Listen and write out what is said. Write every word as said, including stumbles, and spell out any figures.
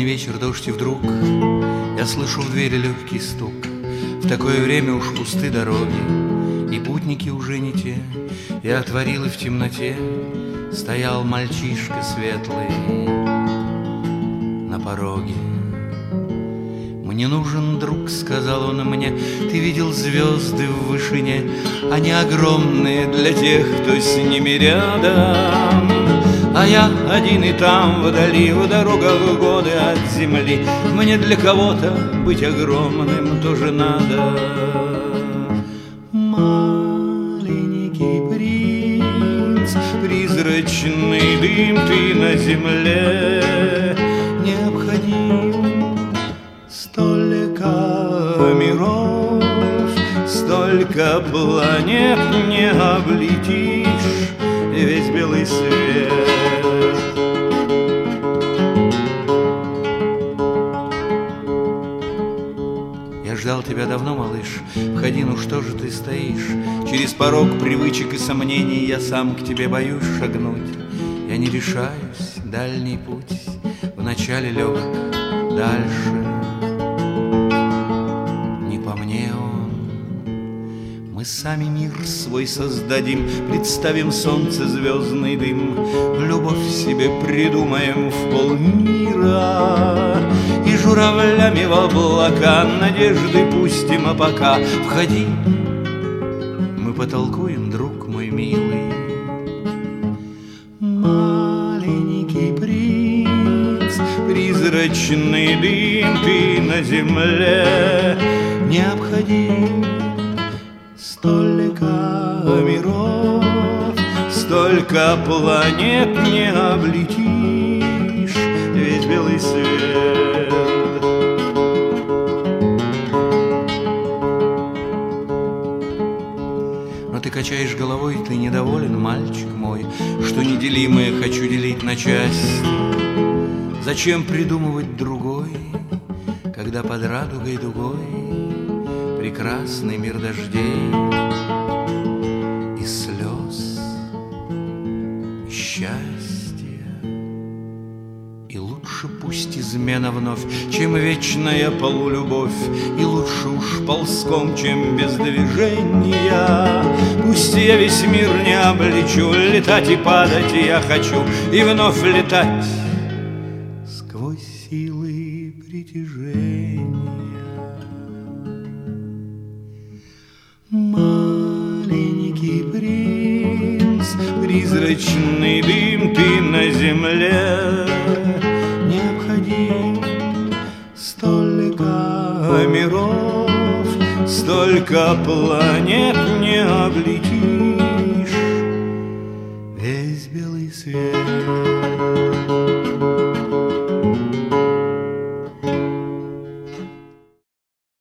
вечер, дождь, и вдруг я слышу в двери легкий стук. В такое время уж пусты дороги, и путники уже не те. Я отворил, и в темноте стоял мальчишка светлый на пороге. «Мне нужен друг», — сказал он мне, — «ты видел звезды в вышине? Они огромные для тех, кто с ними рядом. А я один и там, вдали, в дорогах годы от земли. Мне для кого-то быть огромным тоже надо». Маленький принц, призрачный дым, ты на земле необходим. Столько миров, столько планет, не облетишь весь белый свет. Я ждал тебя давно, малыш, входи, ну что же ты стоишь? Через порог привычек и сомнений я сам к тебе боюсь шагнуть. Я не решаюсь, дальний путь вначале легок, дальше не по мне он. Мы сами мир свой создадим, представим солнце, звездный дым, любовь себе придумаем в полмира и журавлями в облака надежды пустим, а пока входи, мы потолкуем, друг мой милый. Маленький принц, призрачный дым, ты на земле необходим. Столько миров, столько планет, не облетишь весь белый свет. Но ты качаешь головой, ты недоволен, мальчик мой, что неделимое хочу делить на части. Зачем придумывать другой, когда под радугой дугой прекрасный мир дождей и слез, и счастья. И лучше пусть измена вновь, чем вечная полулюбовь, и лучше уж ползком, чем без движения. Пусть я весь мир не облечу, летать и падать я хочу, и вновь летать сквозь силы притяжения. Маленький принц, призрачный дым, ты на земле необходим. Столько миров, столько планет, не облетишь весь белый свет.